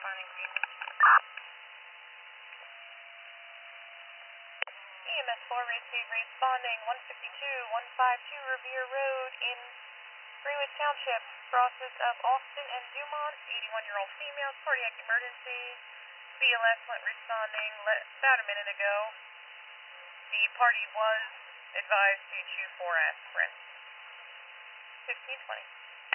responding, please. EMS 4 receive responding 152 Revere Road in Greenwich Township, process of Austin and Dumont, 81-year-old female, cardiac emergency. BLS went responding about a minute ago. The party was advised to chew 4 aspirin. 1520.